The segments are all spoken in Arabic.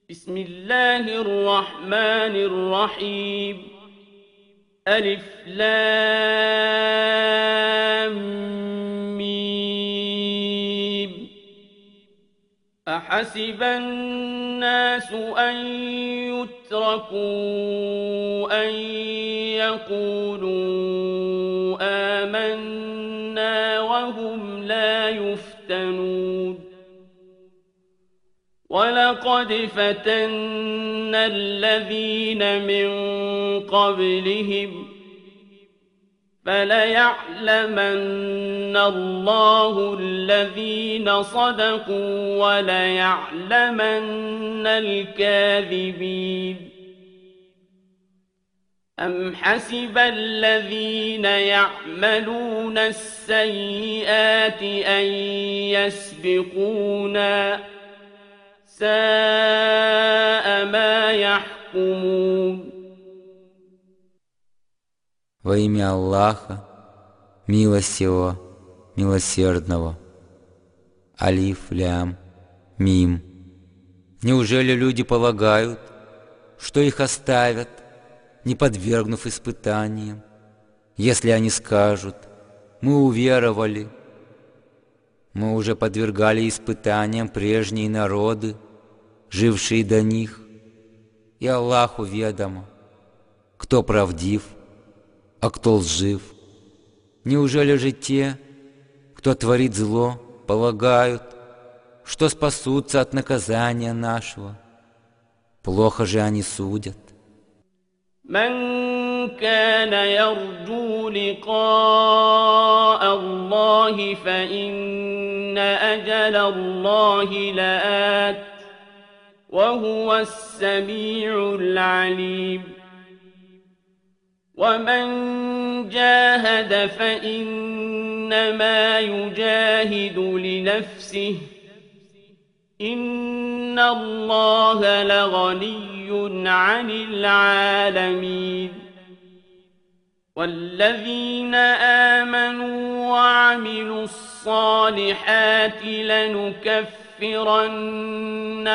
بسم الله الرحمن الرحيم ألف لام ميم أحسب الناس أن يتركوا أن يقولوا آمنا وهم لا يفتنون ولقد فتنا الذين من قبلهم فليعلمن الله الذين صدقوا وليعلمن الكاذبين أم حسب الذين يعملون السيئات أن يسبقونا ساء ما يحكمون. Во имя Аллаха, милостивого, милосердного. Алиф, лям, мим. Неужели люди полагают, что их оставят, не подвергнув испытаниям, если они скажут: «Мы уверовали»? Мы уже подвергали испытаниям прежние народы, жившие до них, и Аллаху ведомо, кто правдив, а кто лжив. Неужели же те, кто творит зло, полагают, что спасутся от наказания нашего? Плохо же они судят. من كان يرجو لقاء الله فإن أجل الله لآت وهو السميع العليم ومن جاهد فإنما يجاهد لنفسه إن الله لغني عن العالمين والذين آمنوا وعملوا الصالحات لنكفرن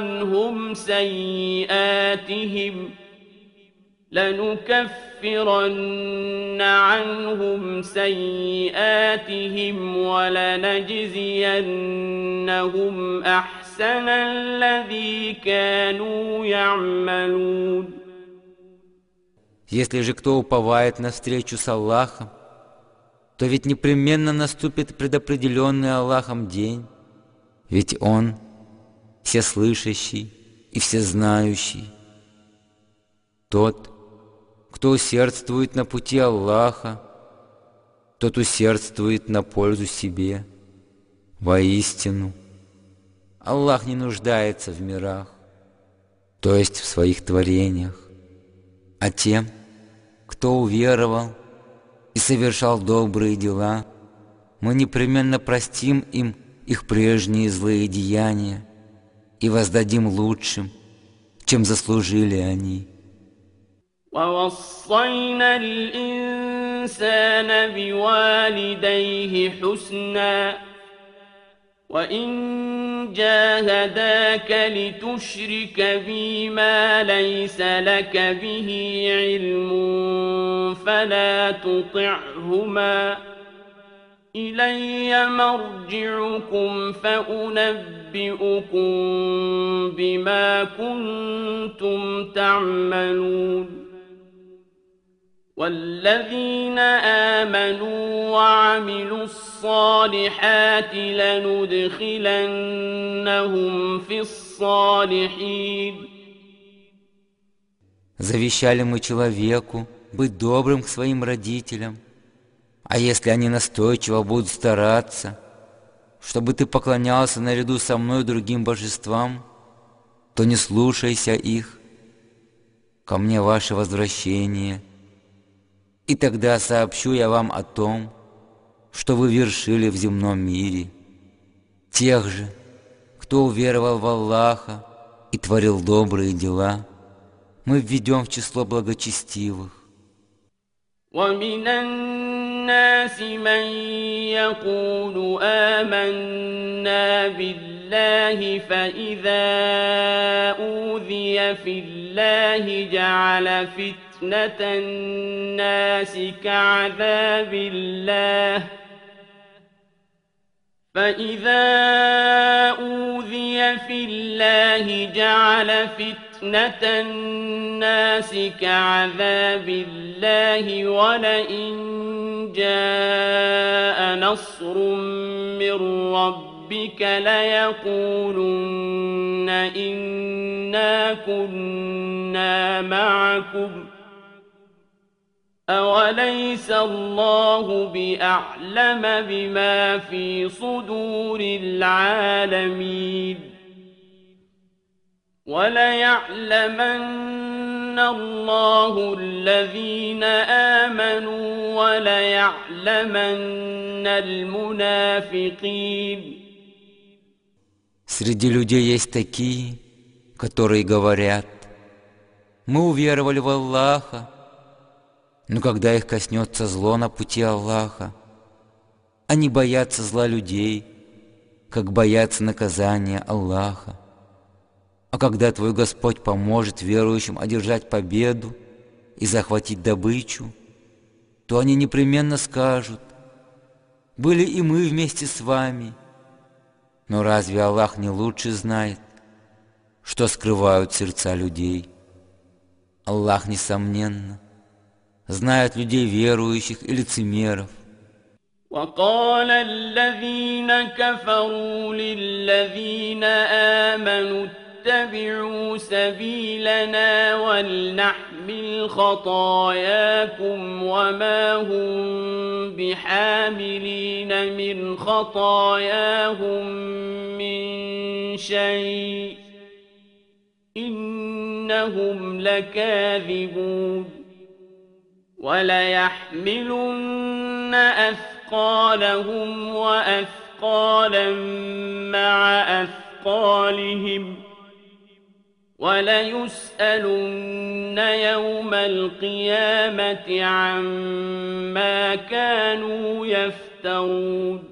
عنهم سيئاتهم ولنجزينهم أحسن الذي كانوا يعملون. Если же кто уповает на встречу с Аллахом, то ведь непременно наступит предопределенный Аллахом день, ведь Он всеслышащий и всезнающий. Тот, кто усердствует на пути Аллаха, тот усердствует на пользу себе. Воистину, Аллах не нуждается в мирах, то есть в своих творениях, а тем, кто уверовал и совершал добрые дела, мы непременно простим им их прежние злые деяния и воздадим лучшим, чем заслужили они. ووصينا الإنسان بوالديه حسنا وإن جاهداك لتشرك بي ما ليس لك به علم فلا تطعهما إلي مرجعكم فأنبئكم بما كنتم تعملون والذين آمنوا وعملوا الصالحات لندخلنهم في الصالحين. Завещали мы человеку быть добрым к своим родителям, а если они настойчиво будут стараться, чтобы ты поклонялся наряду со мной другим божествам, то не слушайся их. Ко мне ваше возвращение, и тогда сообщу я вам о том, что вы вершили в земном мире. Тех же, кто уверовал в Аллаха и творил добрые дела, мы введем в число благочестивых. ومن الناس من يقول آمنا بالله فإذا أوذي في الله جعل فتنة الناس كعذاب الله ولئن جاء نصر من ربك ليقولن إنا كنا معكم أوليس الله بأعلم بما في صدور العالمين وليعلمن الله الذين آمنوا وليعلمن المنافقين. Среди людей есть такие, которые говорят: мы уверовали в Аллаха, но когда их коснется зло на пути Аллаха, они боятся зла людей, как боятся наказания Аллаха. А когда твой Господь поможет верующим одержать победу и захватить добычу, то они непременно скажут: были и мы вместе с вами. Но разве Аллах не лучше знает, что скрывают сердца людей? Аллах, несомненно, знает людей верующих и лицемеров. وقال الذين كفروا للذين آمنوا اتبعوا سبيلنا ولنحمل خطاياكم وما هم بحاملين من خطاياهم من شيء إنهم لكاذبون وليحملن أثقالهم وأثقالا مع أثقالهم وليسألن يوم القيامة عما كانوا يفترون.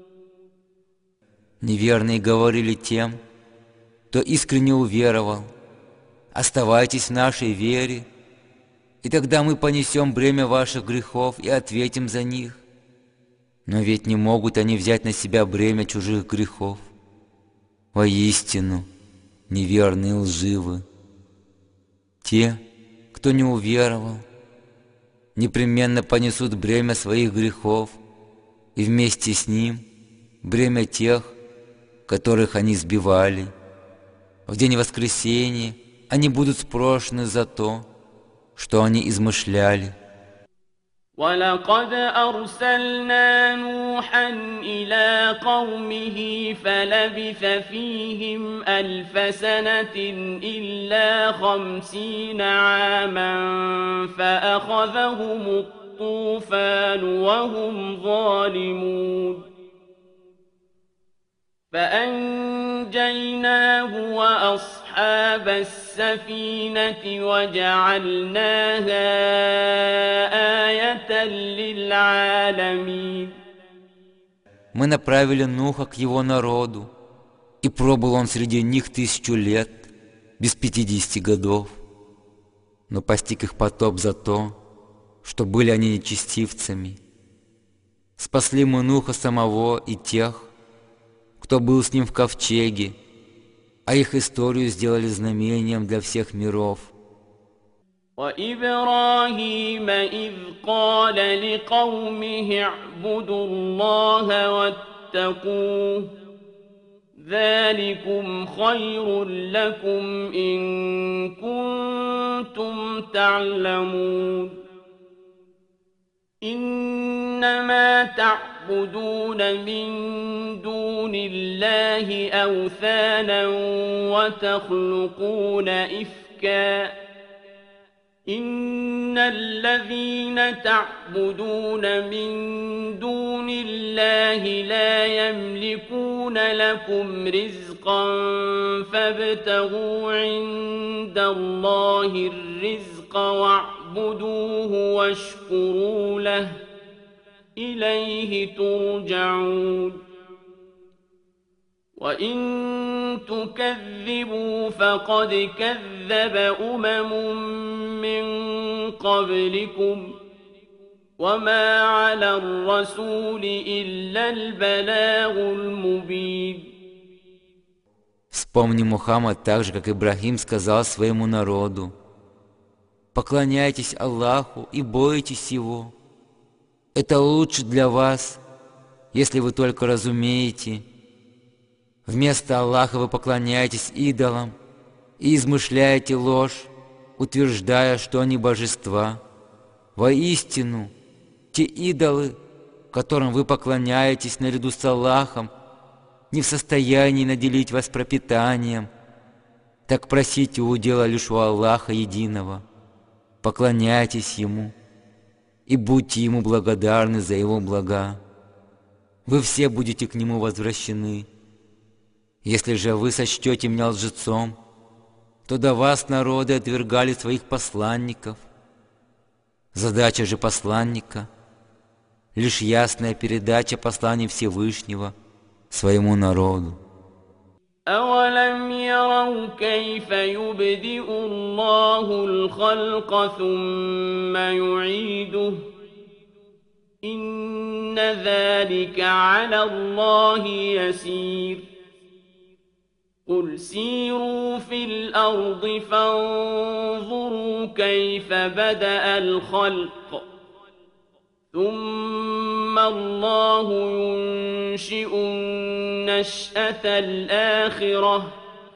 Неверные говорили тем, кто искренне уверовал: оставайтесь в нашей вере, и тогда мы понесем бремя ваших грехов и ответим за них. Но ведь не могут они взять на себя бремя чужих грехов. Воистину, неверные лживы. Те, кто не уверовал, непременно понесут бремя своих грехов, и вместе с ним бремя тех, которых они сбивали. В день воскресения они будут спрошены за то, что они измышляли. ولقد أرسلنا نوحا إلى قومه فلبث فيهم 1000 سنة إلا 50 عاما فأخذهم الطوفان وهم ظالمون فأنجيناه وأصحاب السفينة وجعلناها آية للعالمين. Мы направили Нуха к его народу, и пробыл он среди них 1000 лет, без 50 годов. Но постиг их потоп за то, что были они нечестивцами. Спасли мы Нуха самого и тех, кто был с ним в ковчеге, а их историю сделали знамением для всех миров. وإبراهيم إذ قال لقومه اعبدوا الله واتقوه ذلكم خير لكم إن كنتم تعلمون إنما تعبدون من دون الله أوثانا وتخلقون إفكا إن الذين تعبدون من دون الله لا يملكون لكم رزقا فابتغوا عند الله الرزق واعبدوه فاعبدوه واشكروا له إليه ترجعون وإن تكذبوا فقد كذب من قبلكم وما على الرسول إلا البلاغ المبين. Вспомни, Мухаммад, так же, как Ибрахим сказал своему народу: «Поклоняйтесь Аллаху и бойтесь Его. Это лучше для вас, если вы только разумеете. Вместо Аллаха вы поклоняетесь идолам и измышляете ложь, утверждая, что они божества. Воистину, те идолы, которым вы поклоняетесь наряду с Аллахом, не в состоянии наделить вас пропитанием. Так просите удела лишь у Аллаха единого, поклоняйтесь Ему и будьте Ему благодарны за Его блага. Вы все будете к Нему возвращены. Если же вы сочтете меня лжецом, то до вас народы отвергали своих посланников. Задача же посланника — лишь ясная передача посланий Всевышнего своему народу. أَوَلَمْ يَرَوْا كَيْفَ يُبْدِئُ اللَّهُ الْخَلْقَ ثُمَّ يُعِيدُهُ إِنَّ ذَلِكَ عَلَى اللَّهِ يَسِيرٌ قُلْ سِيرُوا فِي الْأَرْضِ فَانظُرُوا كَيْفَ بَدَأَ الْخَلْقَ ثُمَّ اللَّهُ يُنشِئُ النَّشْأَةَ الْآخِرَةَ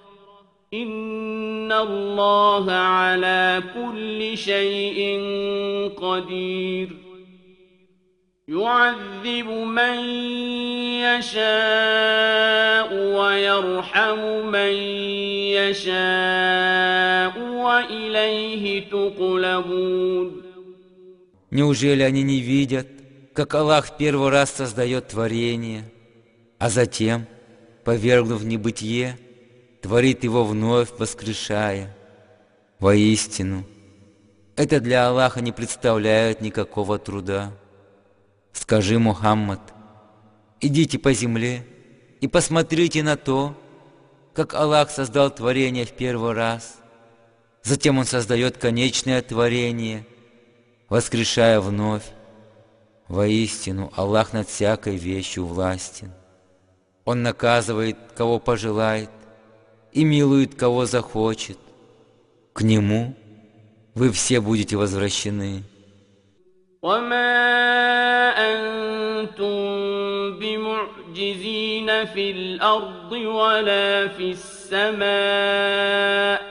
إِنَّ اللَّهَ عَلَى كُلِّ شَيْءٍ قَدِيرٌ يُعَذِّبُ مَن يَشَاءُ وَيَرْحَمُ مَن يَشَاءُ وَإِلَيْهِ تُقْلَبُونَ. Неужели они не видят, как Аллах в первый раз создает творение, а затем, повергнув в небытие, творит его вновь, воскрешая? Воистину, это для Аллаха не представляет никакого труда. Скажи, Мухаммад, идите по земле и посмотрите на то, как Аллах создал творение в первый раз. Затем Он создает конечное творение, воскрешая вновь. Воистину, Аллах над всякой вещью властен. Он наказывает, кого пожелает, и милует, кого захочет. К Нему вы все будете возвращены. وما أنتم بمعجزين في الأرض ولا في السماء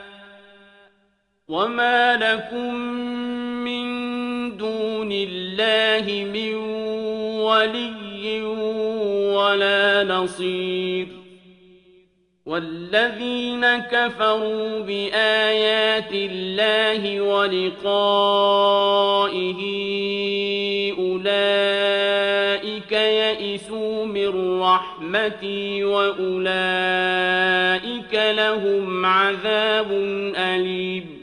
وما لكم من دون الله من ولي ولا نصير والذين كفروا بآيات الله ولقائه أولئك يئسوا من رحمتي وأولئك لهم عذاب أليم.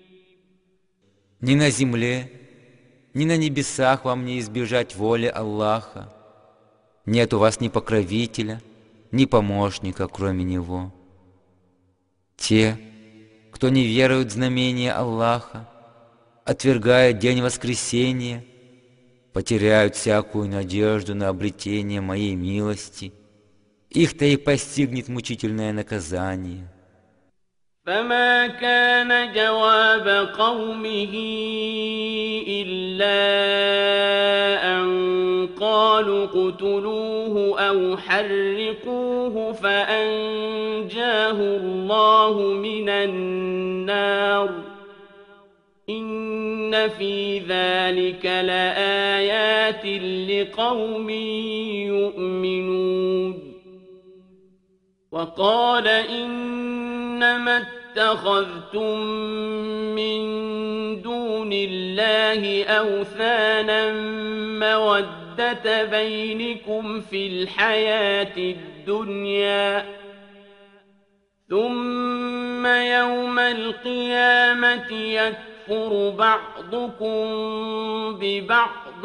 Ни на земле, ни на небесах вам не избежать воли Аллаха. Нет у вас ни покровителя, ни помощника, кроме Него. Те, кто не верует в знамения Аллаха, отвергая день воскресения, потеряют всякую надежду на обретение Моей милости. Их-то и постигнет мучительное наказание. فما كان جواب قومه إلا أن قالوا اقتلوه أو حرقوه فأنجاه الله من النار إن في ذلك لآيات لقوم يؤمنون. وقال إنما اتخذتم من دون الله أوثانا مودة بينكم في الحياة الدنيا ثم يوم القيامة يكفر يكفر بعضكم ببعض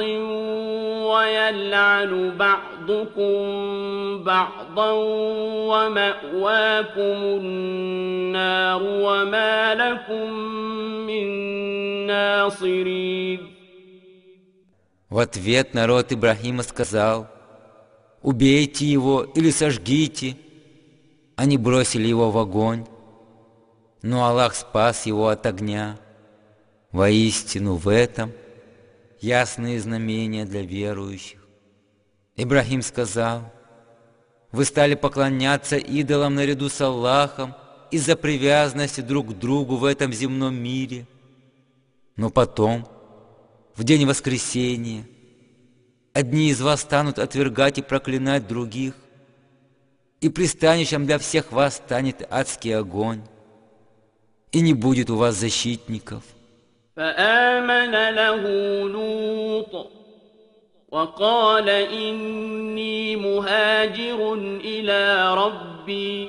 ويلعن بعضكم بعضا ومأواكم النار وما لكم من ناصرين. В ответ народ Ибрахима сказал: «Убейте его или сожгите». Они бросили его в огонь, но Аллах спас его от огня. Воистину в этом ясные знамения для верующих. Ибрахим сказал: «Вы стали поклоняться идолам наряду с Аллахом из-за привязанности друг к другу в этом земном мире. Но потом, в день воскресения, одни из вас станут отвергать и проклинать других, и пристанищем для всех вас станет адский огонь, и не будет у вас защитников». فآمن له لوط وقال إني مهاجر إلى ربي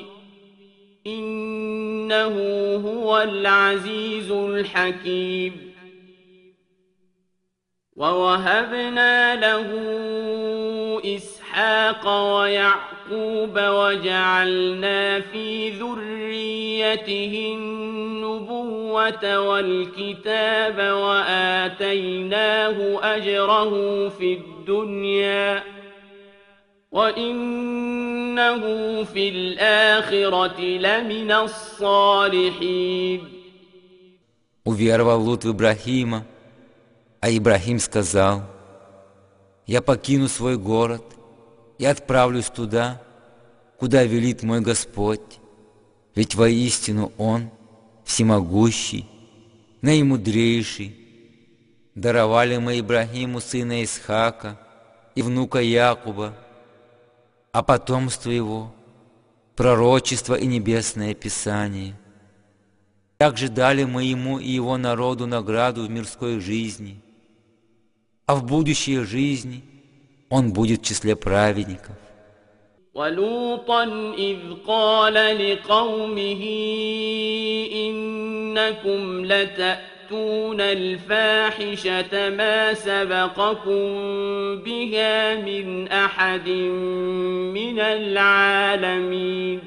إنه هو العزيز الحكيم. ووهبنا له إسحاق ويعقوب وجعلنا في ذريته النبوة والكتاب وآتيناه أجره في الدنيا وإنه في الآخرة لمن الصالحين. Уверовал Лут в Ибрахима, а Ибрахим сказал: «Я покину свой город и отправлюсь туда, куда велит мой Господь, ведь воистину Он всемогущий, наимудрейший». Даровали мы Ибрахиму сына Исхака и внука Якуба, а потомство его — пророчество и небесное Писание. Также дали мы ему и его народу награду в мирской жизни, а в будущей жизни он будет в числе праведников. ولوطا إذ قال لقومه إنكم لتأتون الفاحشة ما سبقكم بها من أحد من العالمين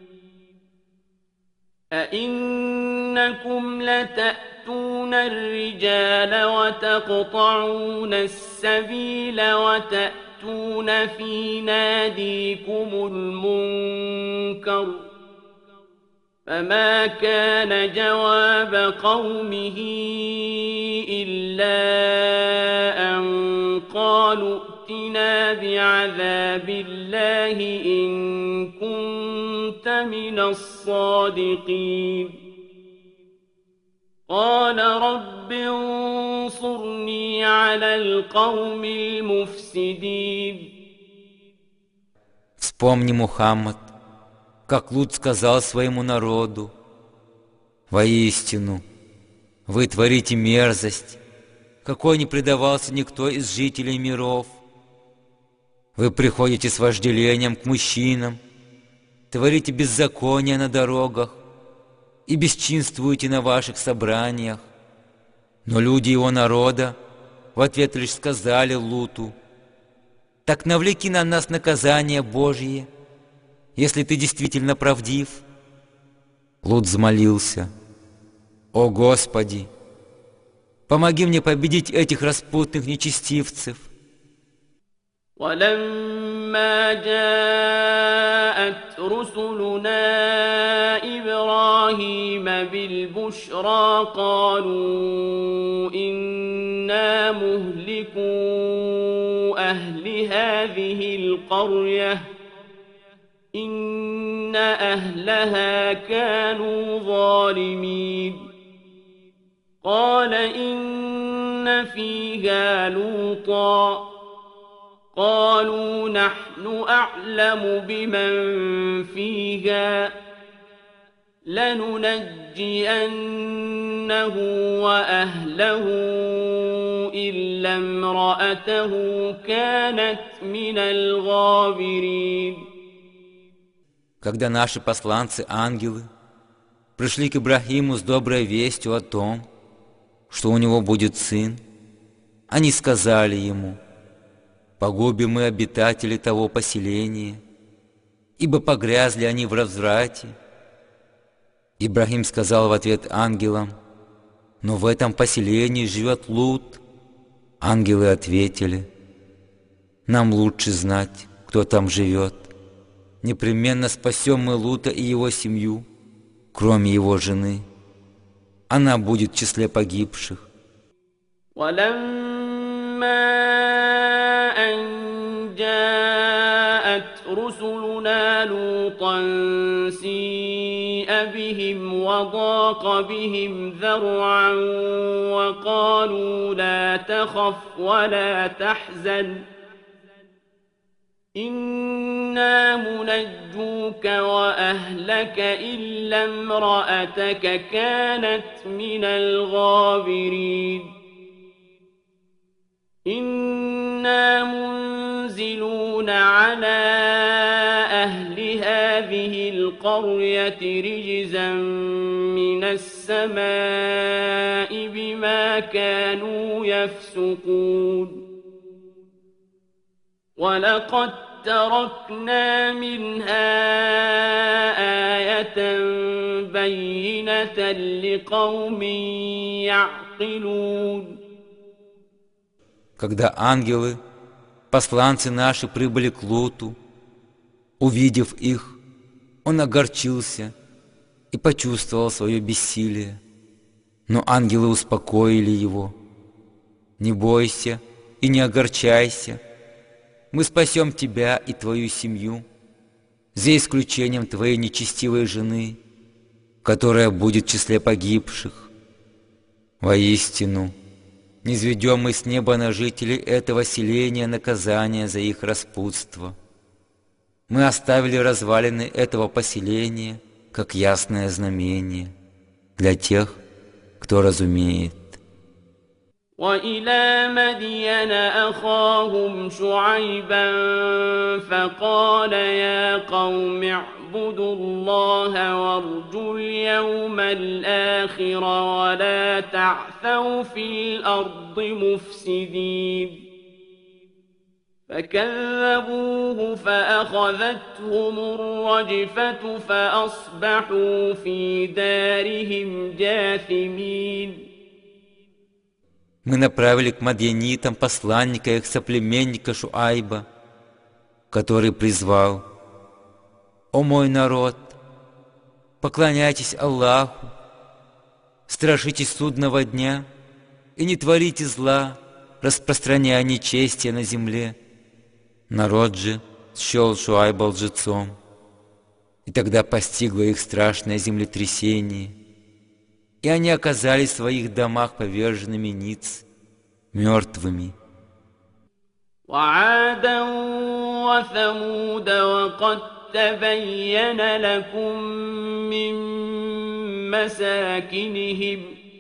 أئنكم لتأتون الرجال وتقطعون السبيل وتأتون في ناديكم المنكر فما كان جواب قومه إلا أن قالوا ائتنا بعذاب الله إن كنت من الصادقين قال رب انصرني على القوم المفسدين. Вспомни, Мухаммад, как Лут сказал своему народу: «Воистину, вы творите мерзость, какой не предавался никто из жителей миров. Вы приходите с вожделением к мужчинам, творите беззаконие на дорогах и бесчинствуете на ваших собраниях». Но люди его народа в ответ лишь сказали Луту: «Так навлеки на нас наказание Божье, если ты действительно правдив». Лут взмолился: «О Господи, помоги мне победить этих распутных нечестивцев». ولما جاءت رسلنا إبراهيم بالبشرى قالوا إنا مهلكو أهل هذه القرية إن أهلها كانوا ظالمين قال إن فيها لوطا قالوا نحن أعلم بمن فيها لننجينه وأهله إلا امرأته كانت من الغابرين. Когда наши посланцы-ангелы пришли к Ибрахиму с доброй вестью о том, что у него будет сын, они сказали ему: «Погубим мы обитателей того поселения, ибо погрязли они в разврате». Ибрахим сказал в ответ ангелам: «Но в этом поселении живет Лут». Ангелы ответили: «Нам лучше знать, кто там живет. Непременно спасем мы Лута и его семью, кроме его жены. Она будет в числе погибших». رسلنا لوطا سيء بهم وضاق بهم ذرعا وقالوا لا تخف ولا تحزن إنا منجوك وأهلك إلا امرأتك كانت من الغابرين إنا منزلون على أهل هذه القرية رجزا من السماء بما كانوا يفسقون ولقد تركنا منها آية بينة لقوم يعقلون. Когда ангелы, посланцы наши, прибыли к Луту, увидев их, он огорчился и почувствовал свое бессилие. Но ангелы успокоили его: «Не бойся и не огорчайся, мы спасем тебя и твою семью, за исключением твоей нечестивой жены, которая будет в числе погибших. Воистину, низведем мы с неба на жителей этого селения наказание за их распутство. Мы оставили развалины этого поселения как ясное знамение для тех, кто разумеет». وإلى مدين أخاهم شعيبا فقال يا قوم اعبدوا الله وارجوا اليوم الآخر ولا تعثوا في الأرض مفسدين فكذبوه فأخذتهم الرجفة فأصبحوا في دارهم جاثمين. Мы направили к мадьянитам посланника их соплеменника Шуайба, который призвал: «О мой народ, поклоняйтесь Аллаху, страшитесь судного дня и не творите зла, распространяя нечестие на земле». Народ же счел Шуайба лжецом, и тогда постигло их страшное землетрясение, и они оказались в своих домах поверженными ниц, мертвыми. وعادا وثمود وقد تبين لكم من مساكنهم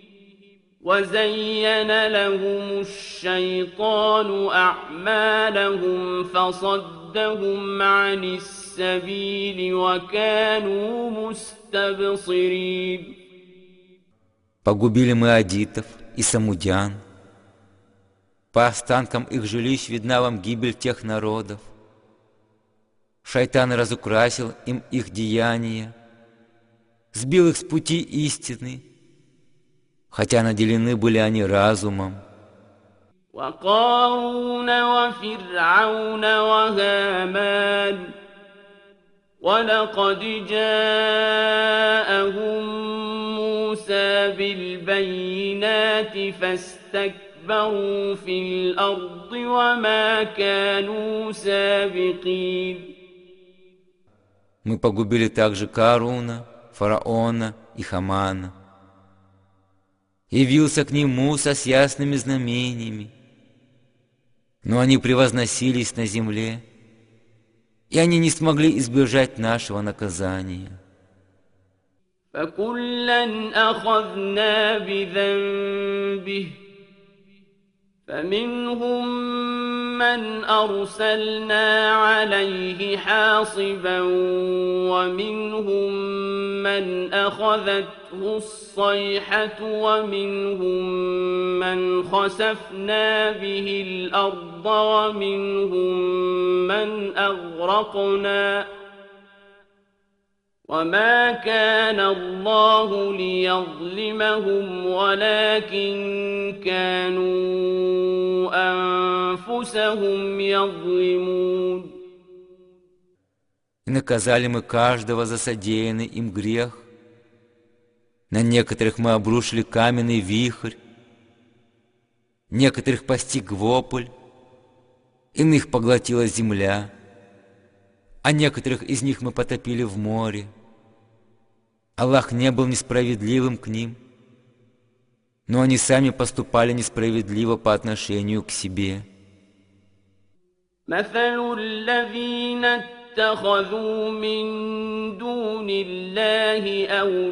وزين لهم الشيطان أعمالهم فصدهم عن السبيل وكانوا مستبصرين. Погубили мы адитов и самудян. По останкам их жилищ видна вам гибель тех народов. Шайтан разукрасил им их деяния, сбил их с пути истины, хотя наделены были они разумом. وقارون وفرعون وهامان ولقد جاءهم موسى بالبينات فاستكبروا في الأرض وما كانوا سابقين. Мы погубили также Кааруна, фараона и Хамана. Явился к ним Муса с ясными знамениями, но они превозносились на земле, и они не смогли избежать нашего наказания. فكلا أخذنا بذنبه فمنهم من أرسلنا عليه حاصبا ومنهم من أخذته الصيحة ومنهم من خسفنا به الأرض ومنهم من أغرقنا وما كان الله ليظلمهم ولكن كانوا أنفسهم يظلمون. И наказали мы каждого за содеянный им грех. На некоторых мы обрушили каменный вихрь, некоторых постиг вопль, иных поглотила земля, а некоторых из них мы потопили в море. Аллах не был несправедливым к ним, но они сами поступали несправедливо по отношению к себе. مثل الذين اتخذوا من دون الله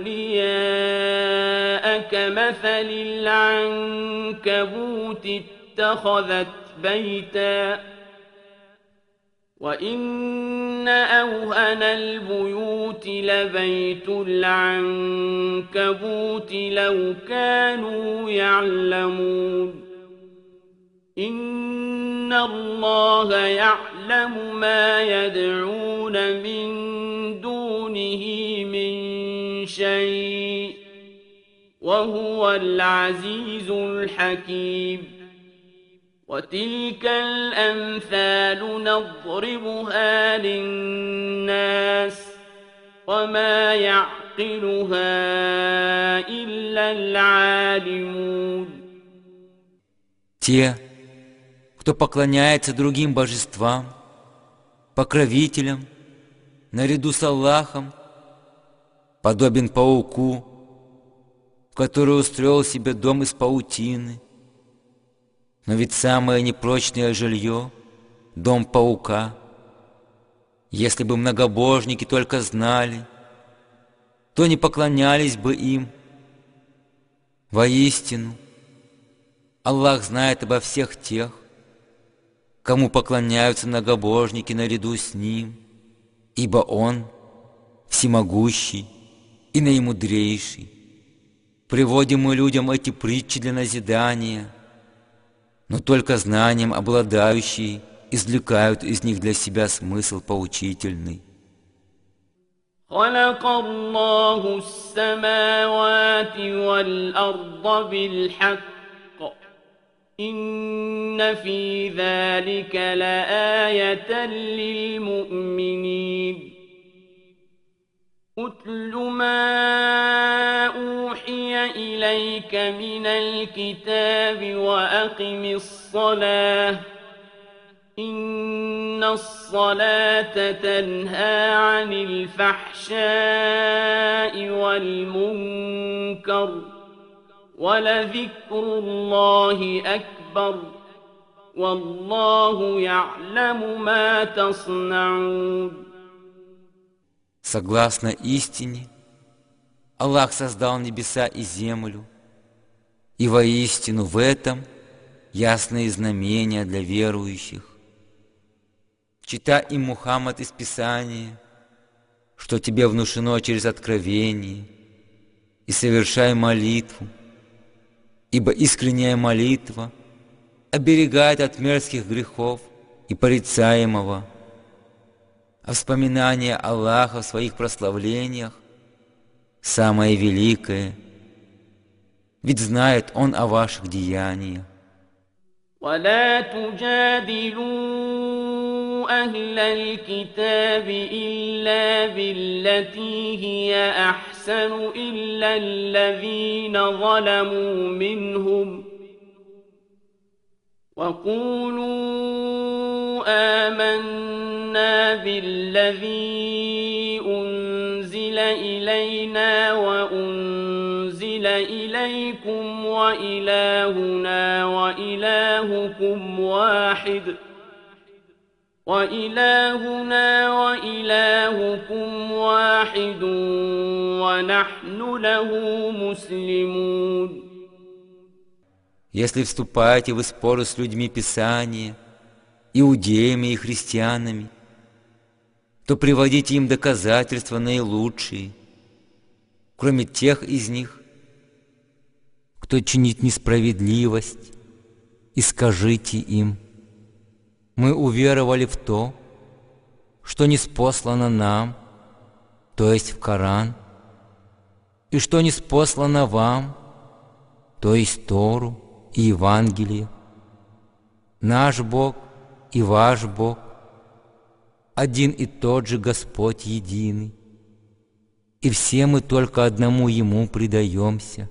أولياء كمثل العنكبوت اتخذت بيتا وإن أوهن البيوت لبيت العنكبوت لو كانوا يعلمون. إن الله يعلم ما يدعون من دونه من شيء وهو العزيز الحكيم. وتلك الأمثال نضربها للناس وما يعقلها إلا العالمون. Те, кто поклоняется другим божествам, покровителям, наряду с Аллахом, подобен пауку, который устроил себе дом из паутины. Но ведь самое непрочное жилье — дом паука. Если бы многобожники только знали, то не поклонялись бы им. Воистину, Аллах знает обо всех тех, кому поклоняются многобожники наряду с Ним, ибо Он всемогущий и наимудрейший. Приводим мы людям эти притчи для назидания, но только знанием обладающие извлекают из них для себя смысл поучительный. خلق الله السماوات والأرض بالحق إن في ذلك لآية للمؤمنين. أتل ما أوحي إليك من الكتاب وأقم الصلاة إن الصلاة تنهى عن الفحشاء والمنكر ولذكر الله أكبر والله يعلم ما تصنعون. Согласно истине, Аллах создал небеса и землю, и воистину в этом ясные знамения для верующих. Читай им, Мухаммад, из Писания, что тебе внушено через откровение, и совершай молитву, ибо искренняя молитва оберегает от мерзких грехов и порицаемого, а вспоминание Аллаха в своих прославлениях самое великое, ведь знает Он о ваших деяниях. ولا تجادلوا أهل الكتاب إلا بالتي هي أحسن إلا الذين ظلموا منهم وقولوا آمنا بالذي أنزل إلينا وأنزل إليكم وإلهنا وإلهكم واحد ونحن له مسلمون. Если вступаете в споры с людьми Писания, иудеями и христианами, то приводите им доказательства наилучшие, кроме тех из них, кто чинит несправедливость, и скажите им: мы уверовали в то, что ниспослано нам, то есть в Коран, и что ниспослано вам, то есть Тору и Евангелие. Наш Бог и ваш Бог один и тот же Господь единый, и все мы только одному Ему предаемся.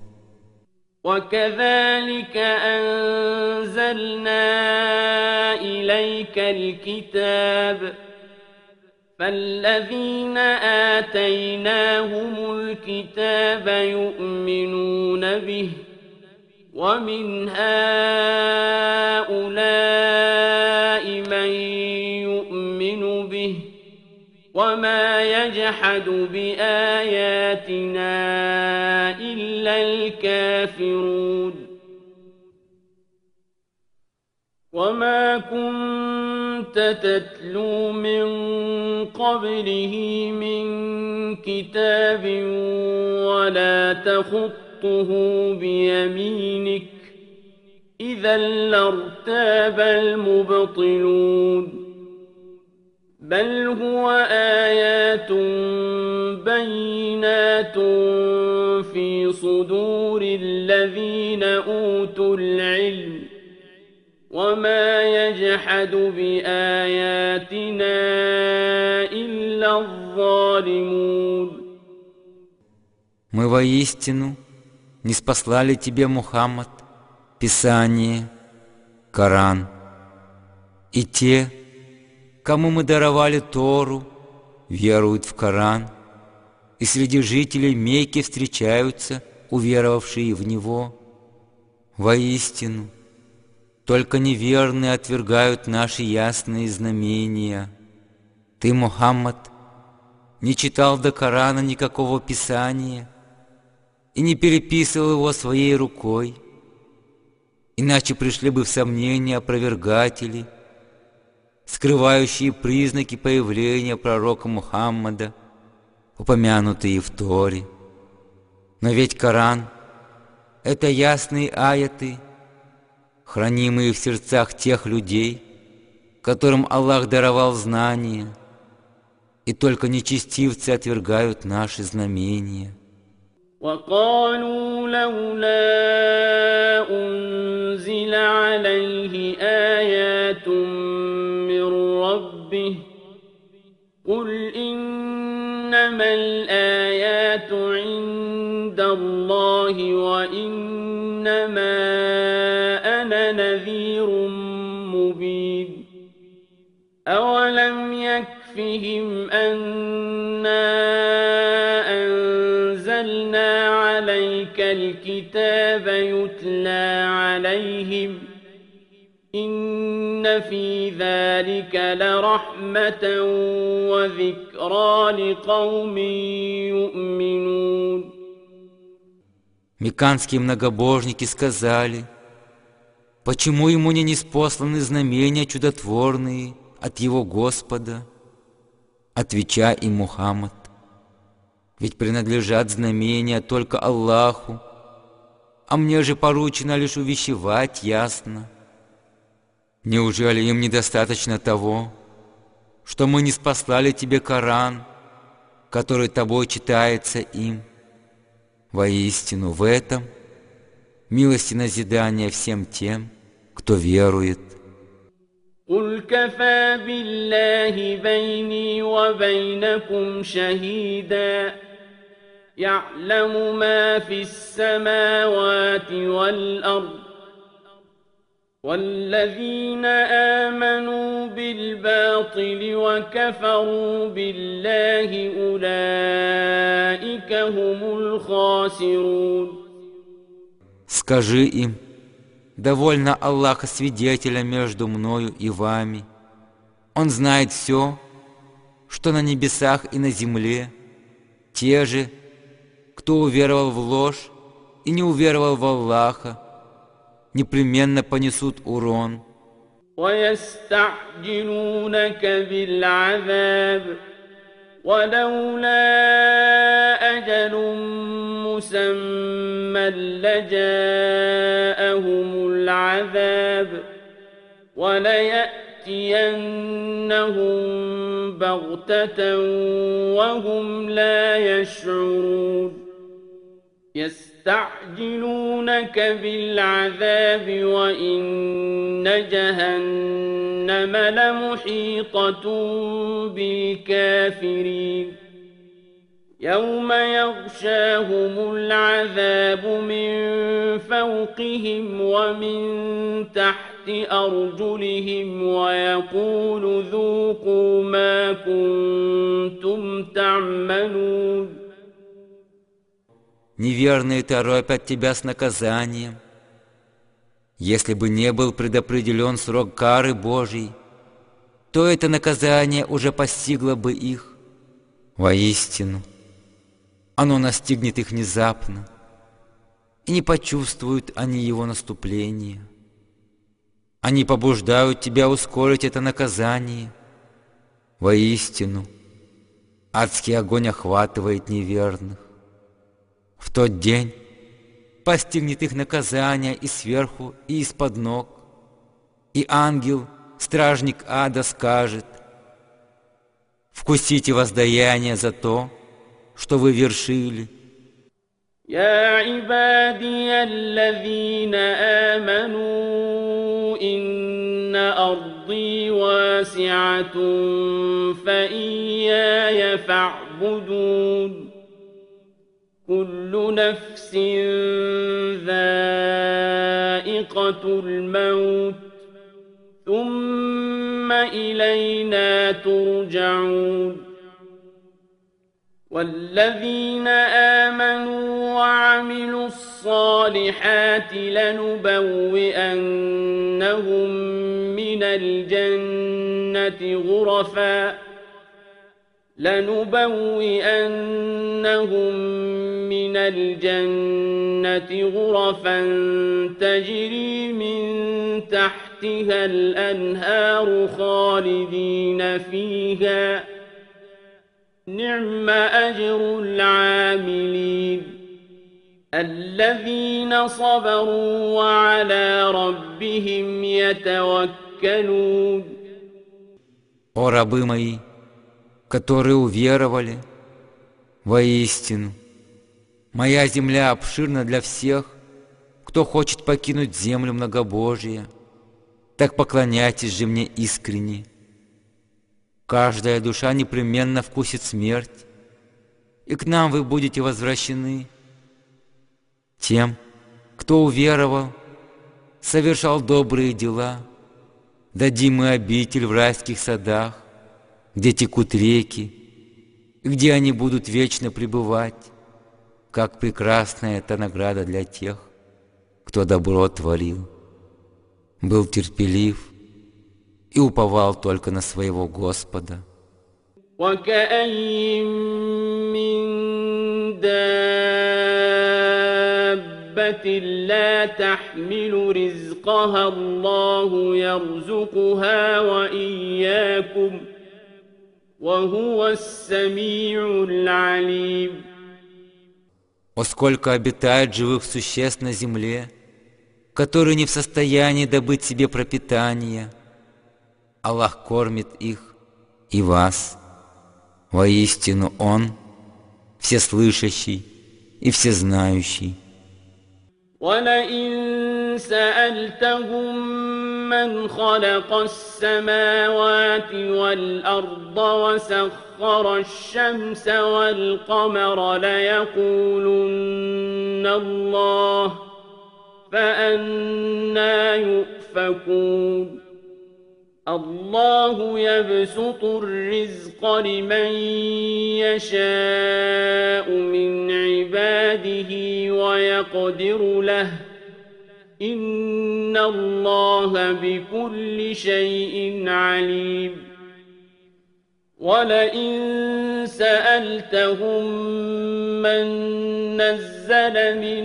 وكذلك أنزلنا إليك الكتاب فالذين آتيناهم الكتاب يؤمنون به ومن هؤلاء من يؤمن به وما يجحد بآياتنا إلا الكافرون وما كنت تتلو من قبله من كتاب ولا تخطه بيمينك إذا لارتاب المبطلون بل هو آيات بينات في صدور الذين أوتوا العلم وما يجحد بآياتنا إلا الظالمون. Мы воистину ниспослали тебе, Мухаммад, Писание, Коран, и те, кому мы даровали Тору, веруют в Коран, и среди жителей Мекки встречаются уверовавшие в него. Воистину, только неверные отвергают наши ясные знамения. Ты, Мухаммад, не читал до Корана никакого Писания и не переписывал его своей рукой, иначе пришли бы в сомнение опровергатели, скрывающие признаки появления пророка Мухаммада, упомянутые в Торе. Но ведь Коран — это ясные аяты, хранимые в сердцах тех людей, которым Аллах даровал знания, и только нечестивцы отвергают наши знамения. وقالوا لولا أنزل عليه آيات من ربه قل إنما الآيات عند الله وإنما أنا نذير مبين أولم يكفهم أنا أنزلنا عليك الكتاب يتلى عليهم إن في ذلك لرحمة وذكرى لقوم يؤمنون. Мекканские многобожники сказали: почему ему не ниспосланы знамения чудотворные от его Господа? Отвечай им, Мухаммад: ведь принадлежат знамения только Аллаху, а мне же поручено лишь увещевать ясно. Неужели им недостаточно того, что мы ниспослали тебе Коран, который тобой читается им? Воистину в этом милость и назидание всем тем, кто верует. قل كفى بالله بيني وبينكم شهيدا يعلم ما في السماوات والأرض والذين آمنوا بالباطل وكفروا بالله أولئك هم الخاسرون. Скажи им: довольно Аллаха свидетеля между мною и вами. Он знает все, что на небесах и на земле. Те же, кто уверовал в ложь и не уверовал в Аллаха, непременно понесут урон. ويستعجلونك بالعذاب ولولا أجل مسمى لجاءهم العذاب وليأتينهم بغتة وهم لا يشعرون يستعجلونك بالعذاب وإن جهنم لمحيطة بالكافرين يوم يغشاهم العذاب من فوقهم ومن تحت أرجلهم ويقول ذوقوا ما كنتم تعملون. Неверные торопят тебя с наказанием. Если бы не был предопределен срок кары Божьей, то это наказание уже постигло бы их. Воистину, оно настигнет их внезапно, и не почувствуют они его наступления. Они побуждают тебя ускорить это наказание. Воистину, адский огонь охватывает неверных. В тот день постигнет их наказание и сверху, и из-под ног. И ангел, стражник ада, скажет: «Вкусите воздаяние за то, что вы вершили». يا عبادي الذين آمنوا إن أرضي واسعة فإياي فاعبدون كل نفس ذائقة الموت ثم إلينا ترجعون والذين آمنوا وعملوا الصالحات لنبوئنهم من الجنة غرفا تجري من تحتها الأنهار خالدين فيها نعم أجر العاملين الذين صبروا وعلى ربهم يتوكلون. О рабы мои, которые уверовали, воистину, моя земля обширна для всех, кто хочет покинуть землю многобожия, так поклоняйтесь же мне искренне. Каждая душа непременно вкусит смерть, и к нам вы будете возвращены. Тем, кто уверовал, совершал добрые дела, дадим мы обитель в райских садах, где текут реки, и где они будут вечно пребывать. Как прекрасная эта награда для тех, кто добро творил, был терпелив и уповал только на своего Господа. وكأين من دابة لا تحمل رزقها الله يرزقها وإياكم وهو السميع العليم. О, сколько обитает живых существ на земле, которые не в состоянии добыть себе пропитание. Аллах кормит их и вас. Воистину Он всеслышащий и всезнающий. وَلَئِن سَأَلْتَهُم مَّنْ خَلَقَ السَّمَاوَاتِ وَالْأَرْضَ وَسَخَّرَ الشَّمْسَ وَالْقَمَرَ لَيَقُولُنَّ اللَّهُ فَأَنَّىٰ يُؤْفَكُونَ الله يبسط الرزق لمن يشاء من عباده ويقدر له إن الله بكل شيء عليم ولئن سألتهم من نزل من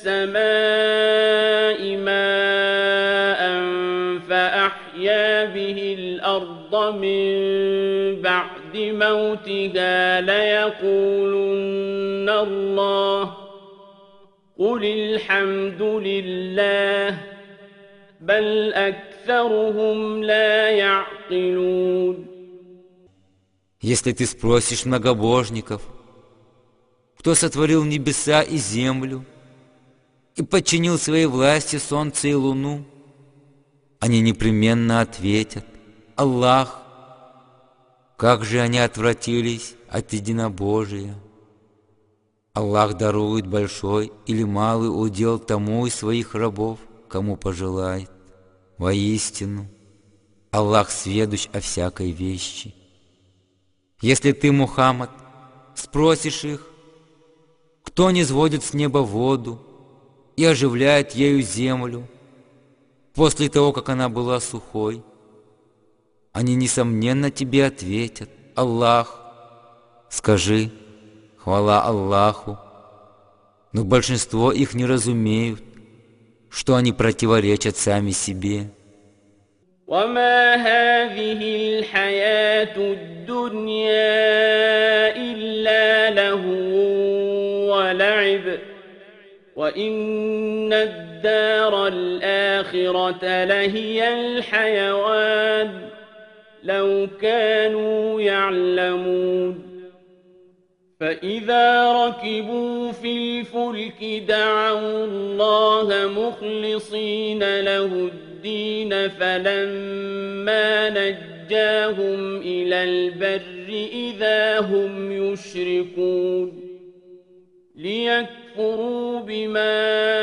السماء ماء فأحيا به الأرض من بعد موتها ليقولن الله قل الحمد لله بل أكثرهم لا يعقلون. Если ты спросишь многобожников, кто сотворил небеса и землю и подчинил своей власти солнце и луну, они непременно ответят: Аллах. Как же они отвратились от единобожия! Аллах дарует большой или малый удел тому из своих рабов, кому пожелает. Воистину, Аллах сведущ о всякой вещи. Если ты, Мухаммад, спросишь их, кто низводит с неба воду и оживляет ею землю после того, как она была сухой, они, несомненно, тебе ответят: Аллах. Скажи: хвала Аллаху. Но большинство их не разумеют, что они противоречат сами себе. وما هذه الحياة الدنيا إلا لهو ولعب وإن الدار الآخرة لهي الحيوان لو كانوا يعلمون. فإذا ركبوا في الفلك دعوا الله مخلصين له الدين فلما نجاهم إلى البر إذا هم يشركون ليكفروا بما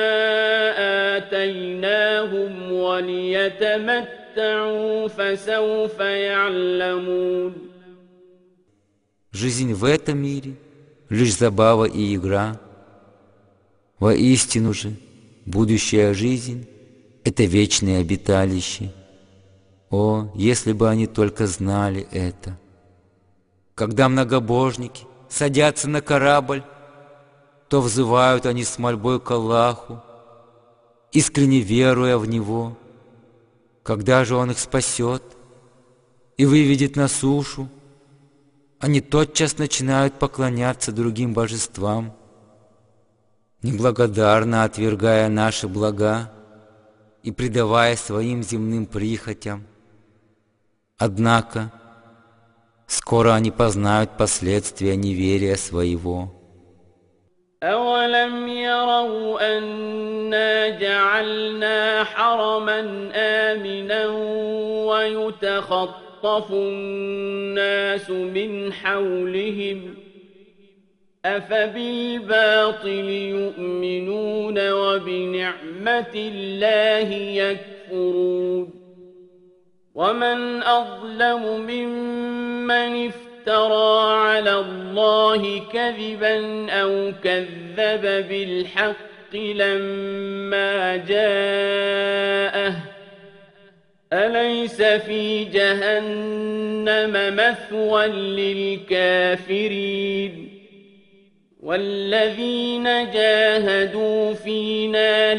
آتيناهم وليتمتعوا فسوف يعلمون. Жизнь в этом мире — лишь забава и игра. Воистину же, будущая жизнь — это вечное обиталище. О, если бы они только знали это! Когда многобожники садятся на корабль, то взывают они с мольбой к Аллаху, искренне веруя в Него. Когда же Он их спасет и выведет на сушу, они тотчас начинают поклоняться другим божествам, неблагодарно отвергая наши блага и предавая своим земным прихотям. Однако скоро они познают последствия неверия своего. أَوَلَمْ يَرَوْا أَنَّا جَعَلْنَا حَرَمًا آمِنًا وَيُتَخَطَّفُ النَّاسُ مِنْ حَوْلِهِمْ أَفَبِالْبَاطِلِ يُؤْمِنُونَ وَبِنِعْمَةِ اللَّهِ يَكْفُرُونَ وَمَنْ أَظْلَمُ مِمَّنِ افترى على الله كذبا أو كذب بالحق لما جاءه أليس في جهنم مثوى للكافرين والذين جاهدوا فينا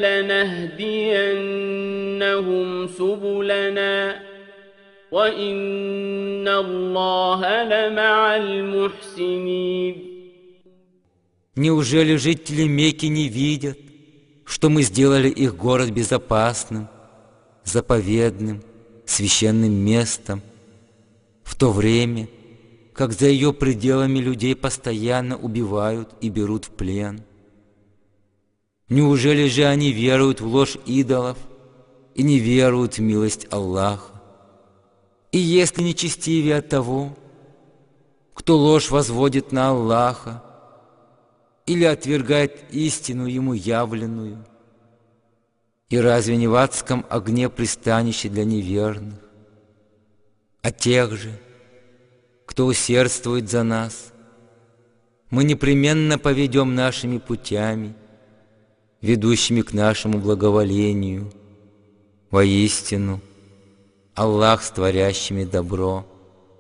لنهدينهم سبلنا وَإِنَّ اللَّهَ لَمَعَ الْمُحْسِنِينَ. Неужели жители Мекки не видят, что мы сделали их город безопасным, заповедным, священным местом, в то время, как за ее пределами людей постоянно убивают и берут в плен? Неужели же они веруют в ложь идолов и не веруют в милость Аллаха? И если нечестивее от того, кто ложь возводит на Аллаха или отвергает истину Ему явленную, и разве не в адском огне пристанище для неверных? А тех же, кто усердствует за нас, мы непременно поведем нашими путями, ведущими к нашему благоволению. Воистину, Аллах с творящими добро